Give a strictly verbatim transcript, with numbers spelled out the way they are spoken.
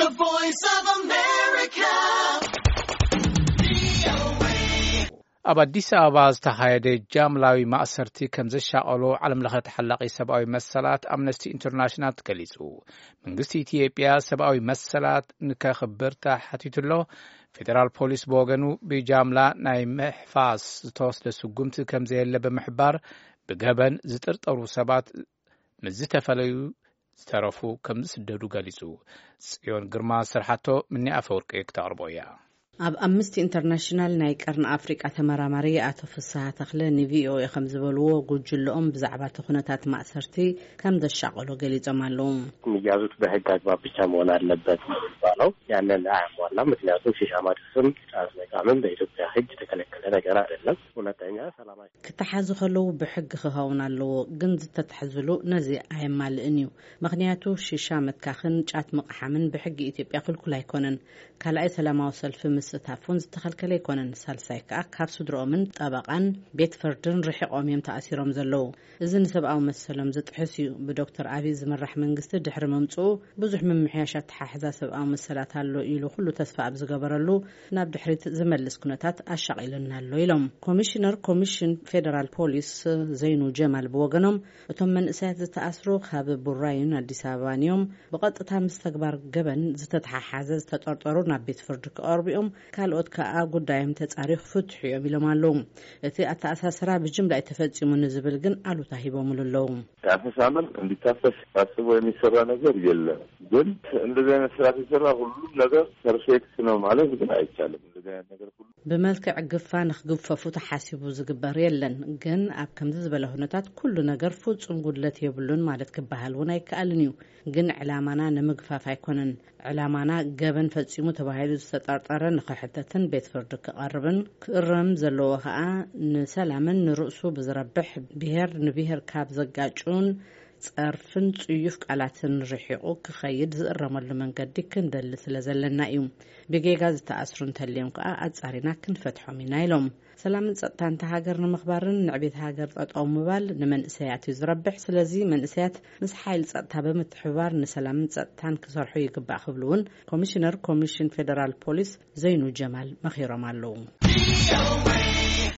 The Voice of America. ኣብ ኣዲስ ኣበባ ዝተኻየደ ጃምላዊ ማእሰርቲ ከም ዘሻቐሎ ዓለም ለኸ ተሓላቒ ሰብኣዊ መሰላት ኣምነስቲ ኢንተርናሽናል ገሊጹ። መንግስቲ ኢትዮጵያ ሰብኣዊ መሰላት ንከኽብር ተሓቲቱሎ ፌደራል ፖሊስ ብወገኑ ብጃምላ ናይ ምሕፋስ ዝተወስደ ስጉምቲ ከም ዘየለ ብምሕባር ብገበን ዝጥርጠሩ ሰባት ምዝተፈለዩ ዝተረፉ ከም ዝስደዱ ገሊጹ። ጽዮን ግርማ ስርሓቶ ምኒ ኣፈወርቂ ክተቕርቦ እያ። ኣብ ኣምነስቲ ኢንተርናሽናል ናይ ቀርን ኣፍሪቃ ተመራማሪ ኣቶ ፍስሐ ተክለ ንቪኦኤ ከም ዝበልዎ ጉጅለኦም ብዛዕባ ኩነታት ማእሰርቲ ከም ዘሻቀሎ ገሊጾም ኣለዉ። የሚያዙት በህግ አግባብ ብቻ መሆን አለበት የሚባለው ያንን አያሟላ። ምክንያቱም ሺሻ ማጨስም ጫት መቃምም በኢትዮጵያ ሕግ የተከለከለ ነገር አይደለም። ሁለተኛ ሰላማዊ ክትሓዙ ከለው ብሕግ ክኸውን ኣለዎ፣ ግን ዝተተሕዝሉ ነዚ ኣየማልእን እዩ። ምክንያቱ ሺሻ መትካኽን ጫት መቕሓምን ብሕጊ ኢትዮጵያ ክልኩል ኣይኮነን። ካልኣይ ሰላማዊ ሰልፊ ምስታፉን ዝተኸልከለ ይኮነን። ሳልሳይ ከዓ ካብ ስድሮምን ጠበቃን ቤት ፍርድን ርሒቆም እዮም ተኣሲሮም ዘለዉ። እዚ ንሰብኣዊ መሰሎም ዝጥሕስ እዩ። ብዶክተር አብይ ዝምራሕ መንግስቲ ድሕሪ መምጽኡ ብዙሕ ምምሕያሻት ተሓሕዛ ሰብኣዊ መሰላት ኣሎ ኢሉ ኩሉ ተስፋ ኣብ ዝገበረሉ ናብ ድሕሪት ዝመልስ ኩነታት ኣሻቂሉና ኣሎ ኢሎም ኮሚሽነር ኮሚሽን ፌደራል ፖሊስ ዘይኑ ጀማል ብወገኖም እቶም መንእሰያት ዝተኣስሩ ካብ ቡራዩን አዲስ አበባን እዮም ብቐጥታ ምስ ተግባር ገበን ዝተተሓሓዘ ዝተጠርጠሩ ናብ ቤት ፍርዲ ቀርቢኦም ካልኦት ከዓ ጉዳዮም ተጻሪኽ ፍትሕ እዮም ኢሎም ኣለዉ። እቲ ኣተኣሳስራ ብጅምላ የተፈጸሙ ንዝብል ግን አሉታ ሂቦም ኣለዉ። ያፈሳመን እንዲታፈስ ታስቦ የሚሰራ ነገር የለም። ግን እንደዚህ አይነት ስራ ሲሰራ ሁሉም ነገር ፐርፌክት ነው ማለት ግን አይቻልም። እንደዚህ አይነት ነገር ሁሉ ብመልክዕ ግፋ ንኽግፈፉ ተሓሲቡ ዝግበር የለን። ግን ኣብ ከምዚ ዝበለ ሁነታት ኩሉ ነገር ፍጹም ጉድለት የብሉን ማለት ክበሃል እውን ኣይከኣልን እዩ። ግን ዕላማና ንምግፋፍ ኣይኮነን። ዕላማና ገበን ፈጺሙ ተባሂሉ ዝተጠርጠረ ንኽሕተትን ቤት ፍርዲ ክቐርብን ክእረም ዘለዎ ከዓ ንሰላምን ንርእሱ ብዝረብሕ ብሄር ንብሄር ካብ ዘጋጩን ጸርፍን ጽዩፍ ቃላትን ርሒቁ ክኸይድ ዝእረመሉ መንገዲ ክንደሊ ስለ ዘለና እዩ። ብጌጋ ዝተኣስሩ እንተልዮም ከዓ ኣጻሪና ክንፈትሖም ኢና ኢሎም። ሰላምን ጸጥታን ሃገር ንምኽባርን ንዕቤት ሃገር ጠጠው ምባል ንመንእሰያት እዩ ዝረብሕ። ስለዚ መንእሰያት ምስ ሓይል ጸጥታ ብምትሕብባር ንሰላምን ጸጥታን ክሰርሑ ይግባእ ክብሉውን ኮሚሽነር ኮሚሽን ፌደራል ፖሊስ ዘይኑ ጀማል መኺሮም ኣለዉ።